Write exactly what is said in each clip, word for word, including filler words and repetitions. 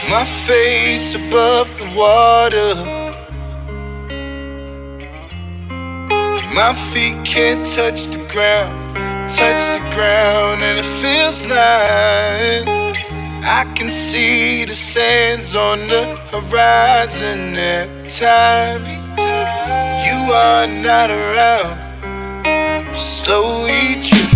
My face above the water, my feet can't touch the ground, touch the ground, and it feels like I can see the sands on the horizon every time you are not around. I'm slowly drifting.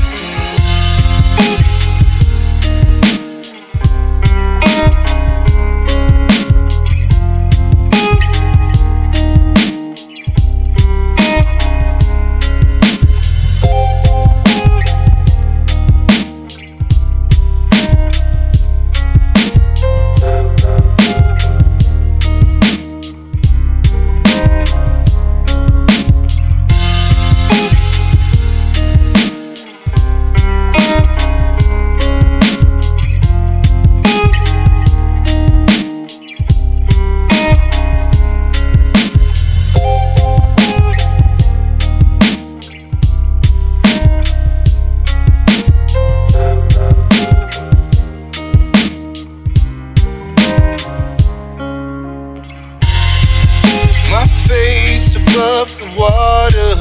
My face above the water,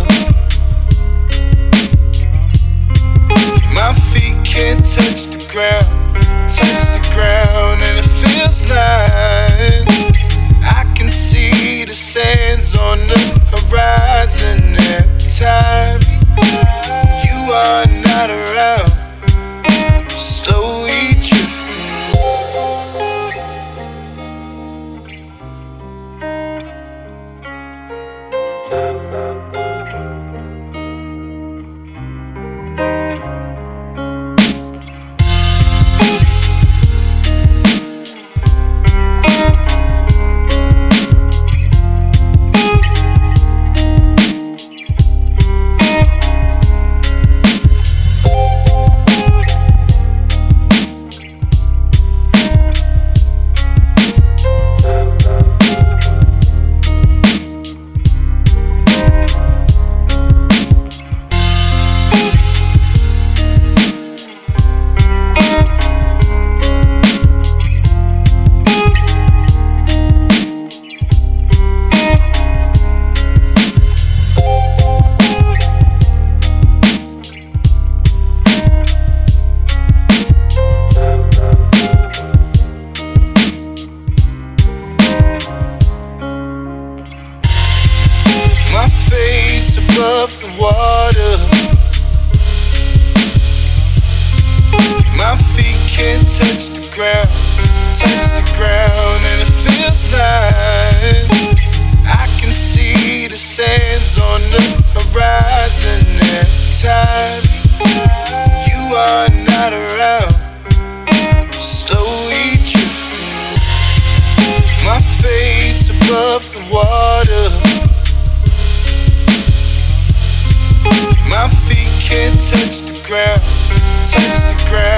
my feet can't touch the ground, touch the ground, and it feels like I can see the sands on the horizon every time you are not around. I'm slowly drifting. My face above the water, my feet can't touch the ground, touch the ground, and it feels like I can see the sands on the horizon every time you are not around. I'm slowly drifting. My face above the water, my feet can't touch the ground, touch the ground.